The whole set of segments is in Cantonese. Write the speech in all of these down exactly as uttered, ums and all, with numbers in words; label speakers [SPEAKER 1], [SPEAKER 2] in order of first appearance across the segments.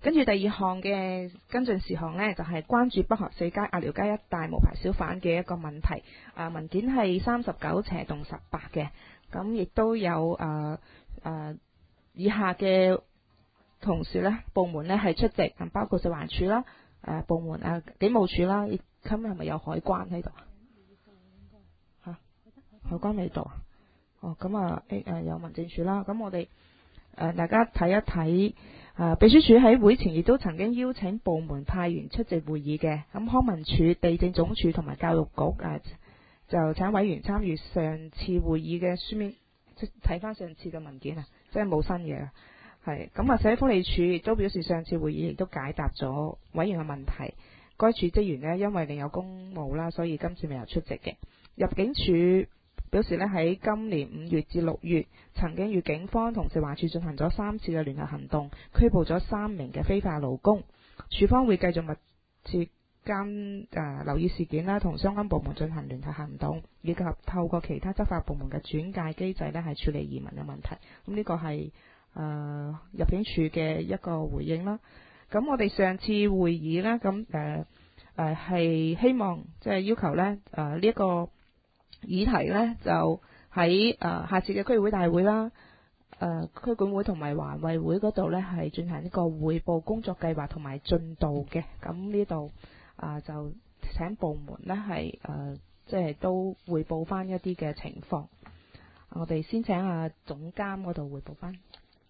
[SPEAKER 1] 跟住第二項嘅跟進事項呢，就係、是、關注北河四街、鴨寮街一帶無牌小販嘅一個問題。啊，文件係三十九斜棟十八嘅，咁亦都有誒誒、呃呃、以下嘅同事呢，部門呢係出席，包括食環署啦、誒、呃、部門啊、警務處啦，今日係咪有海關喺度啊？嚇，海關未到啊？哦，咁啊誒誒有民政處啦，咁我哋誒、呃、大家睇一睇。啊，秘書處喺會前亦都曾經邀請部門派員出席會議嘅，咁康文署、地政總署同埋教育局啊，就請委員參與上次會議嘅書面，即睇翻上次嘅文件啊，即係冇新嘢。係咁啊，社會福利署亦都表示上次會議亦都解答咗委員嘅問題。該處職員呢，因為另有公務啦，所以今次未有出席嘅。入境處表示呢，喺今年五月至六月，曾經與警方同食環署進行咗三次嘅聯合行動，拘捕咗三名嘅非法勞工。署方會繼續密切監誒留意事件啦，同相關部門進行聯合行動，以及透過其他執法部門嘅轉介機制呢，係處理移民嘅問題。咁呢個係誒、呃、入境處嘅一個回應啦。咁我哋上次會議呢，咁誒誒係希望即係、就是、要求呢誒呢一個議題呢，就喺誒、呃、下次嘅區議會大會啦，誒、呃、區管會同埋環委會嗰度呢，係進行一個匯報工作計劃同埋進度嘅。咁呢度啊就請部門呢係誒即係都匯報翻一啲嘅情況。我哋先請阿總監嗰度匯報翻。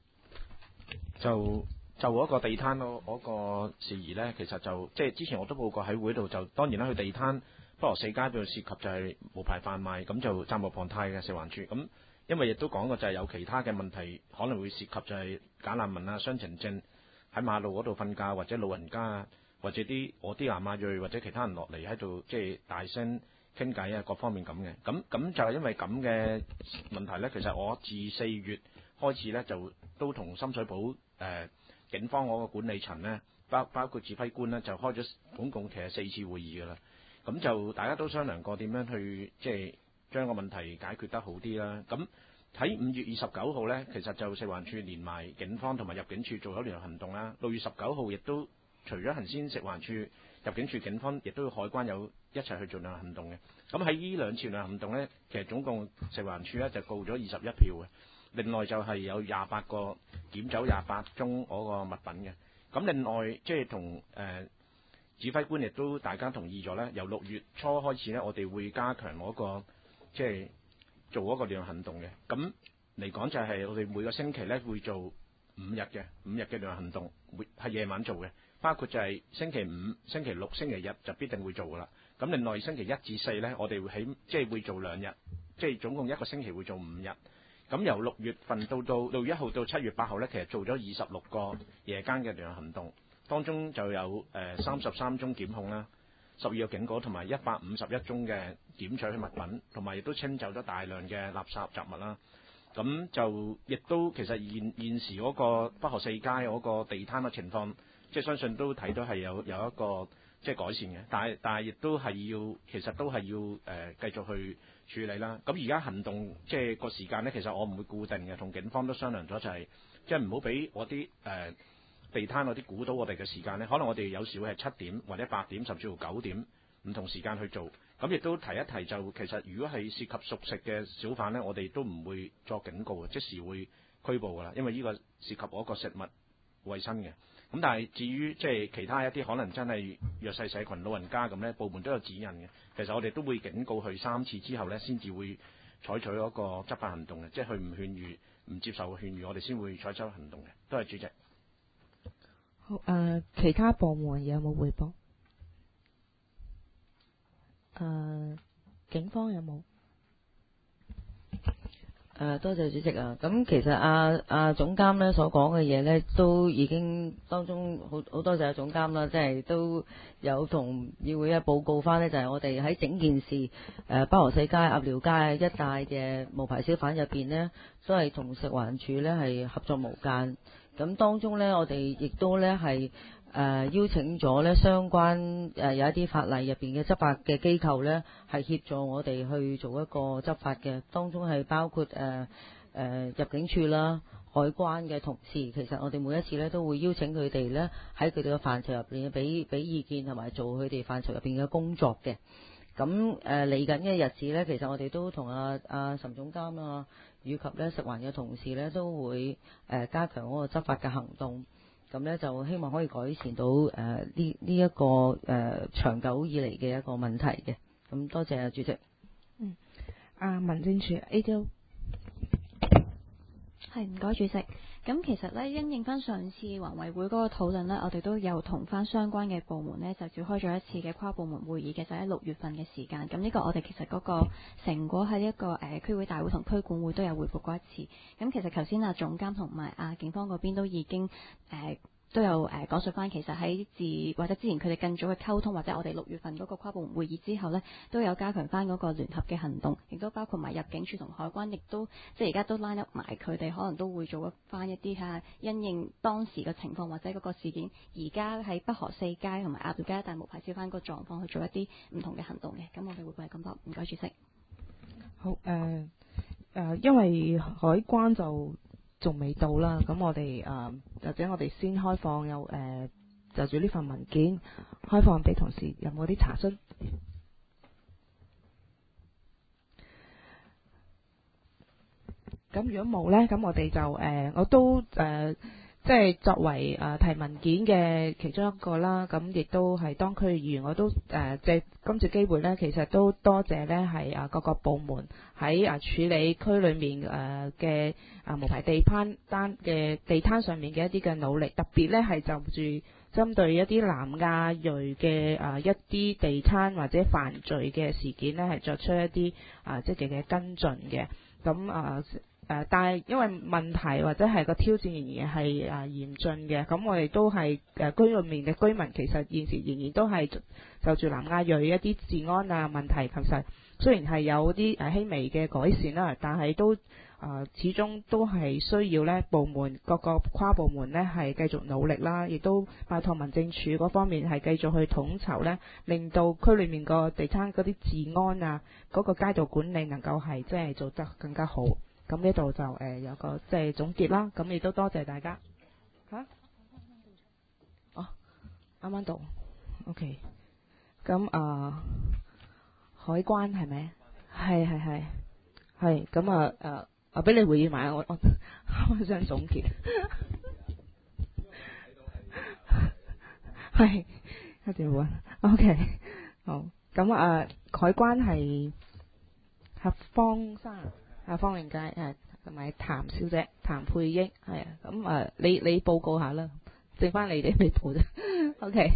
[SPEAKER 2] 就就嗰個地攤嗰嗰個事宜呢，其實就即係之前我都報過喺會度，就當然啦，佢地攤北河四街度涉及就係無牌販賣，咁就責無旁貸嘅食環署。咁因為亦都講過就係有其他嘅問題可能會涉及就係假難民啊、雙程證喺馬路嗰度瞓覺，或者老人家啊，或者啲我啲亞馬裔或者其他人落嚟喺度即係大聲傾偈啊，各方面咁嘅。咁咁就係因為咁嘅問題呢，其實我自四月開始呢，就都同深水埗誒、呃、警方嗰個管理層呢，包包括指揮官呢，就開咗總共其實四次會議㗎啦。咁就大家都商量過點樣去即係將個問題解決得好啲啦。咁喺五月二十九號呢，其實就食環署連埋警方同埋入境處做咗聯合行動啦。六月十九號亦都除咗行先食環署、入境處、警方，亦都海關有一齊去做聯合行動嘅。咁喺呢兩次聯合行動呢，其實總共食環署呢就告咗二十一票嘅。另外就係有廿八個檢走廿八宗嗰個物品嘅。咁另外即係同誒指揮官亦都大家同意咗呢，由六月初開始呢，我哋會加強嗰個即係做嗰個聯合行動嘅。咁嚟講就係我哋每個星期呢會做五日嘅五日嘅聯合行動，會係夜晚做嘅，包括就係星期五、星期六、星期日就必定會做噶啦。咁另外星期一至四呢，我哋會起即係會做兩日，即係總共一個星期會做五日。咁由六月份到到六月一號到七月八號呢，其實做咗二十六個夜間嘅聯合行動，當中就有誒三十三宗檢控啦，十二個警告同埋一百五十一宗嘅檢取物品，同埋亦都清走咗大量嘅垃圾雜物啦。咁就亦都其實現現時嗰個北河四街嗰個地攤嘅情況，即係相信都睇到係有有一個即係改善嘅，但係但係亦都係要其實都係要誒、呃、繼續去處理啦。咁而家行動即係個時間呢，其實我唔會固定嘅，同警方都商量咗就係、是、即係唔好俾我啲誒、呃、地攤嗰啲估到我哋嘅時間呢，可能我哋有時會係七點或者八點甚至乎九點唔同時間去做。咁亦都提一提就其實如果係涉及熟食嘅小販呢，我哋都唔會作警告嘅，即時會拘捕㗎啦，因為呢個涉及我個食物衛生嘅。咁但係至於即係其他一啲可能真係弱勢社群老人家咁呢，部門都有指引嘅。其實我哋都會警告佢三次之後呢，先至會採取嗰個執法行動嘅，即係佢唔勸喻、唔接受勸喻，我哋先會採取行動嘅。多謝主席。
[SPEAKER 1] 好，誒、呃，其他部門有冇彙報？誒、呃，警方有冇？
[SPEAKER 3] 誒、呃，多謝主席啊！咁其實阿阿總監咧所講嘅嘢咧，都已經當中好好多謝阿總監啦，即係都有同議會啊報告翻呢，就係我哋喺整件事誒、呃、北河四街、鴨寮街一帶嘅無牌小販入邊呢，都係同食環署呢係合作無間。咁當中呢，我哋亦都呢係誒、呃、邀請咗呢相關誒、呃、有一啲法例入邊嘅執法嘅機構呢，係協助我哋去做一個執法嘅。當中係包括誒誒、呃呃、入境處啦、海海關嘅同事，其實我哋每一次咧都會邀請佢哋咧喺佢哋嘅範疇入邊俾俾意見同埋做佢哋範疇入邊嘅工作嘅。咁誒嚟緊嘅日子咧，其實我哋都同阿阿岑總監啊，以及咧食環嘅同事咧都會誒、呃、加強嗰個執法嘅行動。咁咧就希望可以改善到誒呢呢一個誒、呃、長久以嚟嘅一個問題嘅。咁多謝啊，主席。
[SPEAKER 1] 嗯。啊，民政處 A D O。
[SPEAKER 4] 係，唔該主席。咁其實咧，因應翻上次環委會嗰個討論呢，我哋都有同翻相關嘅部門呢，就召開咗一次嘅跨部門會議嘅，就喺六月份嘅時間。咁呢個我哋其實嗰個成果喺一個誒、呃、區會大會同區管會都有匯報過一次。咁其實頭先啊總監同埋啊警方嗰邊都已經誒。呃都有誒講述翻，其實喺自或者之前佢哋更早嘅溝通，或者我哋六月份嗰個跨部門會議之後呢，都有加強翻嗰個聯合嘅行動，亦都包括埋入境處同海關，亦都即係而家都 line up 埋佢哋，可能都會做翻一啲睇下因應當時嘅情況或者嗰個事件，而家喺北河四街同埋鴨寮街一帶無牌小販個狀況去做一啲唔同嘅行動嘅。咁我哋會係咁多，唔該主席。
[SPEAKER 1] 好誒誒、呃呃，因為海關就仲未到啦，咁我哋誒、呃、或者我哋先開放有誒、呃、就住呢份文件開放俾同事，有冇啲查詢？咁如果冇呢，咁我哋就誒、呃、我都誒。呃即係作為誒、呃、提文件嘅其中一個啦，咁亦都係當區議員，我都誒借今次機會呢，其實都多謝呢係啊各個部門喺啊處理區裏面誒嘅啊無牌地攤單嘅地攤上面嘅一啲嘅努力，特別呢係就住針對一啲南亞裔嘅啊一啲地攤或者犯罪嘅事件呢，係作出一啲啊積極嘅跟進嘅，咁啊。誒、呃，但係因為問題或者係個挑戰仍然係誒、呃、嚴峻嘅，咁我哋都係誒、呃、區裏面嘅居民，其實現時仍然都係就住南亞裔一啲治安啊問題，其實雖然係有啲誒輕微嘅改善啦，但係都誒、呃、始終都係需要咧部門各個跨部門咧係繼續努力啦，亦都拜託民政處嗰方面係繼續去統籌咧，令到區裏面個地攤嗰啲治安啊，嗰、那個街道管理能夠係即係做得更加好。咁呢度就誒、呃、有個即係總結啦，咁亦都多謝大家嚇、啊。哦，啱啱到 ，OK。咁啊、呃，海關係咪？係係係係。咁啊誒啊，俾你回應埋我我我想總結。係一定會 OK。好。咁啊、呃，海關係合方生。啊，方永佳誒，同埋譚小姐譚佩英係啊，咁誒，你你報告下啦，剩翻你哋未報啫。O K。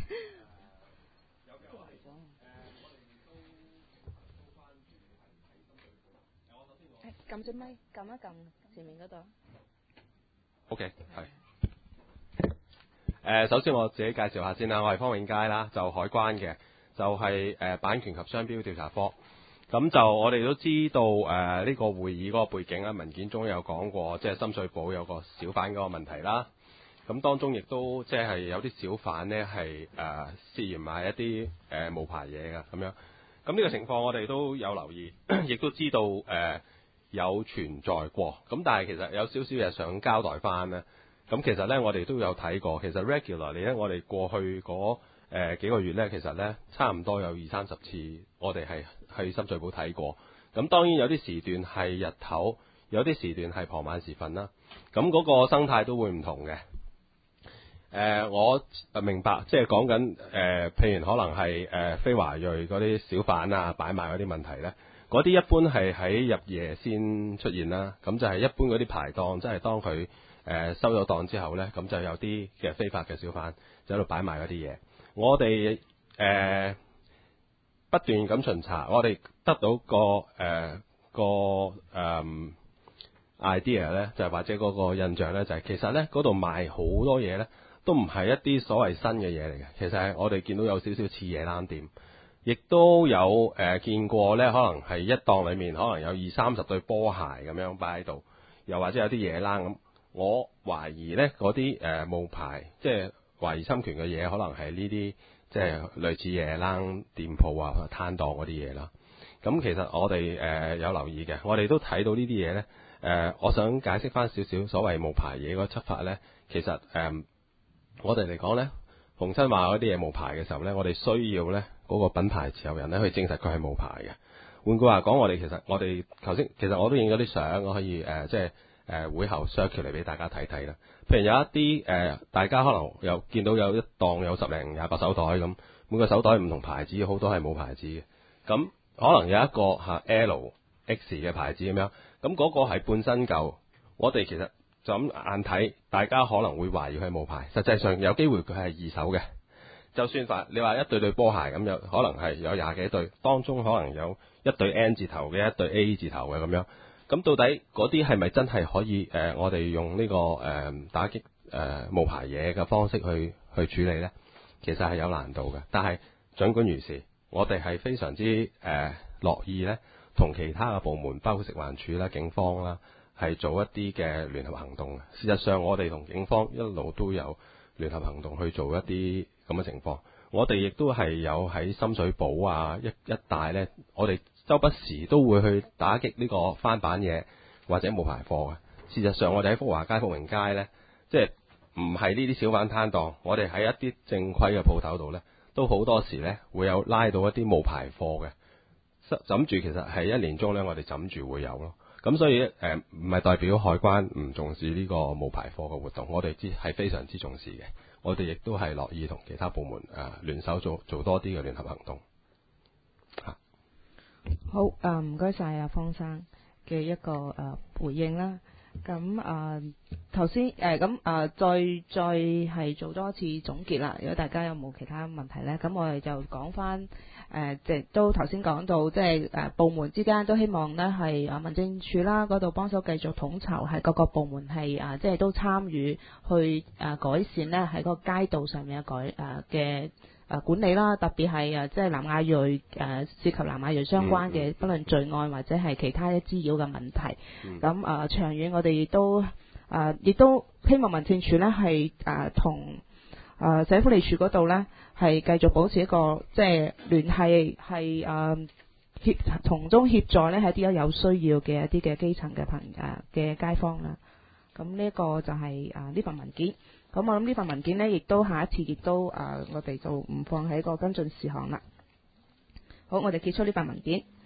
[SPEAKER 1] 撳隻咪，撳一撳前面嗰度。
[SPEAKER 5] O K， 係。誒，首先我自己介紹下先啦，我係方永佳啦，就海關嘅，就係、是、誒版權及商標調查科。咁就我哋都知道誒呢、呃這個會議嗰個背景啦，文件中有講過，即係深水埗有個小販嗰個問題啦。咁當中亦都即係有啲小販呢係誒涉嫌買一啲誒、呃、無牌嘢㗎咁樣。咁呢個情況我哋都有留意，亦都知道誒、呃、有存在過。咁但係其實有少少嘢想交代翻呢。咁其實呢，我哋都有睇過，其實 regularly 呢，我哋過去嗰誒、呃、幾個月呢，其實呢差唔多有二三十次，我哋係去深水埗睇過。咁當然有啲時段係日頭，有啲時段係傍晚時分啦。咁嗰個生態都會唔同嘅。誒、呃，我明白，即係講緊誒，譬如可能係誒、呃、非華裔嗰啲小販啊，擺賣嗰啲問題呢，嗰啲一般係喺入夜先出現啦。咁就係一般嗰啲排檔，即係當佢誒、呃、收咗檔之後呢，咁就有啲嘅非法嘅小販就喺度擺賣嗰啲嘢。我哋誒、呃、不斷咁巡查，我哋得到個誒、呃、個誒、呃、idea 咧，就係或者嗰個印象咧，就係其實咧嗰度賣好多嘢咧，都唔係一啲所謂新嘅嘢嚟嘅。其實係我哋見到有少少似夜冷店，亦都有誒、呃、見過咧，可能係一檔裡面可能有二三十對波鞋咁樣擺喺度，又或者有啲夜冷咁。我懷疑咧嗰啲誒冇牌，即係懷疑侵權嘅嘢，可能係呢啲即係類似夜冷店鋪啊、攤檔嗰啲嘢啦。咁其實我哋誒、呃、有留意嘅，我哋都睇到呢啲嘢咧呃，我想解釋翻少少所謂無牌嘢嗰個執法呢。其實誒、呃，我哋嚟講呢，逢親話嗰啲嘢無牌嘅時候呢，我哋需要呢嗰、那個品牌持有人呢去證實佢係無牌嘅。換句話講，我哋其實我哋頭先其實我都影咗啲相，我可以誒、呃、即係誒、呃、會後 circulate 嚟俾大家睇睇啦。譬如有一啲誒、呃，大家可能有見到有一檔有十零廿個手袋咁，每個手袋唔同牌子，好多係冇牌子嘅。咁可能有一個嚇 L X 嘅牌子咁樣，咁嗰個係半新舊。我哋其實就咁眼睇，大家可能會懷疑佢係冇牌，實際上有機會佢係二手嘅。就算話你話一對對波鞋咁，有可能係有廿幾對，當中可能有一對 N 字頭嘅，一對 A 字頭嘅咁樣。咁到底嗰啲係咪真係可以誒、呃？我哋用呢、這個誒、呃、打擊誒無牌嘢嘅方式去去處理呢？其實係有難度嘅。但係儘管如是，我哋係非常之誒樂意呢，同其他嘅部門，包括食環署啦、警方啦，係做一啲嘅聯合行動嘅。事實上，我哋同警方一路都有聯合行動去做一啲咁嘅情況。我哋亦都係有喺深水埗啊一一帶呢，我哋周不時都會去打擊呢個翻版嘢或者冇牌貨嘅。事實上，我哋喺福華街、福榮街呢，即係唔係呢啲小販攤檔，我哋喺一啲正規嘅鋪頭度呢，都好多時呢會有拉到一啲冇牌貨嘅。枕住其實係一年中呢，我哋枕住會有咯。咁所以誒唔係代表海關唔重視呢個冇牌貨嘅活動，我哋知係非常之重視嘅。我哋亦都係樂意同其他部門誒、呃、聯手做做多啲嘅聯合行動。嚇，
[SPEAKER 1] 好誒，唔該晒阿方生嘅一個誒、呃、回應啦。咁誒頭先誒咁誒再再係做多一次總結啦。如果大家有冇其他問題呢，咁我哋就講翻誒，即係都頭先講到，即係誒部門之間都希望呢係啊民政處啦嗰度幫手繼續統籌，係各個部門係啊即係都參與去誒改善呢喺個街道上面嘅改誒嘅誒管理啦，特別係誒即係南亞裔誒涉及南亞裔相關嘅，嗯、不論罪案或者係其他嘅滋擾嘅問題。咁誒、嗯呃、長遠我哋亦都誒亦、呃、都希望民政處呢係誒同誒社會福利署嗰度呢係繼續保持一個即係聯繫，係誒協從中協助呢係啲有需要嘅一啲嘅基層嘅朋誒嘅街坊啦。咁呢一個就係誒呢份文件。咁我諗呢份文件呢，亦都下一次亦都誒、呃，我哋就唔放喺個跟進事項啦。好，我哋結束呢份文件。